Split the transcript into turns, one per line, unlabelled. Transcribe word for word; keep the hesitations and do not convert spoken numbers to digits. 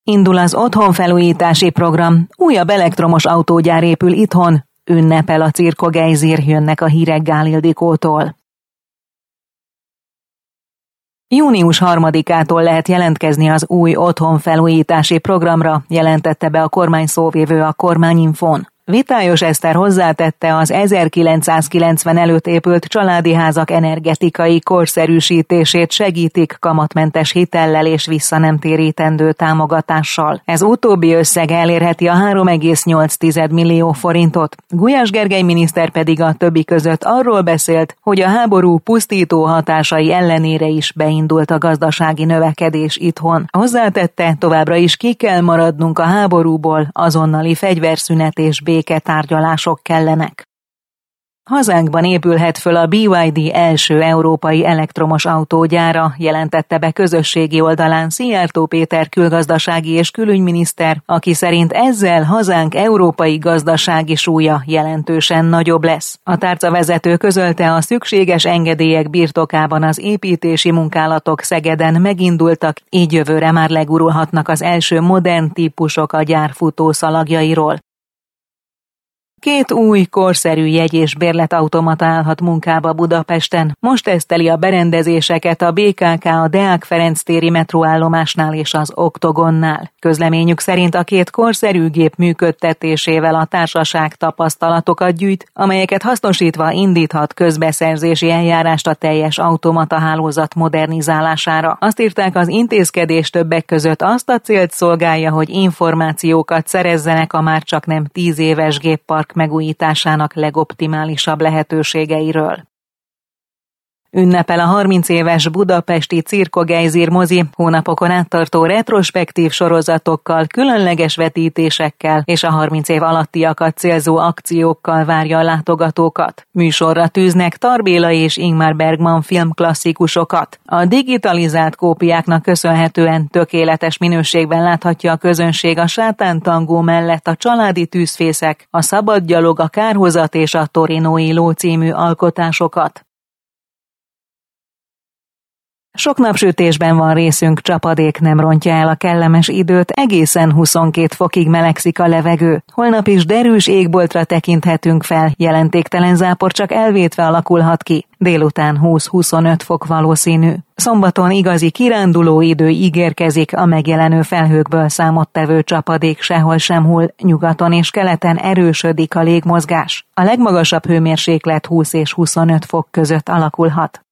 Indul az otthonfelújítási program, újabb elektromos autógyár épül itthon, ünnepel a Cirkogejzir, jönnek a hírek Gál Ildikótól. június harmadikától lehet jelentkezni az új otthonfelújítási programra, jelentette be a kormány szóvivő a Kormányinfón. Vitályos Eszter hozzátette, az ezerkilencszázkilencven előtt épült családi házak energetikai korszerűsítését segítik kamatmentes hitellel és visszanemtérítendő támogatással. Ez utóbbi összeg elérheti a három egész nyolc millió forintot. Gulyás Gergely miniszter pedig a többi között arról beszélt, hogy a háború pusztító hatásai ellenére is beindult a gazdasági növekedés itthon. Hozzátette, továbbra is ki kell maradnunk a háborúból, azonnali fegyverszünet és béketárgyalások kellenek. Hazánkban épülhet föl a bé ipszilon dé első európai elektromos autógyára, jelentette be közösségi oldalán Szijjártó Péter külgazdasági és külügyminiszter, aki szerint ezzel hazánk európai gazdasági súlya jelentősen nagyobb lesz. A tárcavezető közölte, a szükséges engedélyek birtokában az építési munkálatok Szegeden megindultak, így jövőre már legurulhatnak az első modern típusok a gyár futószalagjairól. Két új, korszerű jegy- és bérletautomata állhat munkába Budapesten. Most teszteli a berendezéseket a bé ká ká a Deák Ferenc téri metróállomásnál és az Oktogonnál. Közleményük szerint a két korszerű gép működtetésével a társaság tapasztalatokat gyűjt, amelyeket hasznosítva indíthat közbeszerzési eljárást a teljes automata hálózat modernizálására. Azt írták, az intézkedés többek között azt a célt szolgálja, hogy információkat szerezzenek a már csak nem tíz éves géppark megújításának legoptimálisabb lehetőségeiről. Ünnepel a harminc éves budapesti Cirkogejzir mozi, hónapokon áttartó retrospektív sorozatokkal, különleges vetítésekkel és a harminc év alattiakat célzó akciókkal várja a látogatókat. Műsorra tűznek Tar Béla és Ingmar Bergman filmklasszikusokat. A digitalizált kópiáknak köszönhetően tökéletes minőségben láthatja a közönség a sátántangó mellett a Családi tűzfészek, a Szabad gyalog, a Kárhozat és a Torinói ló című alkotásokat. Sok napsütésben van részünk, csapadék nem rontja el a kellemes időt, egészen huszonkét fokig melegszik a levegő. Holnap is derűs égboltra tekinthetünk fel, jelentéktelen zápor csak elvétve alakulhat ki. Délután húsz-huszonöt fok valószínű. Szombaton igazi kiránduló idő ígérkezik, a megjelenő felhőkből számottevő csapadék sehol sem hull, nyugaton és keleten erősödik a légmozgás. A legmagasabb hőmérséklet húsz és huszonöt fok között alakulhat.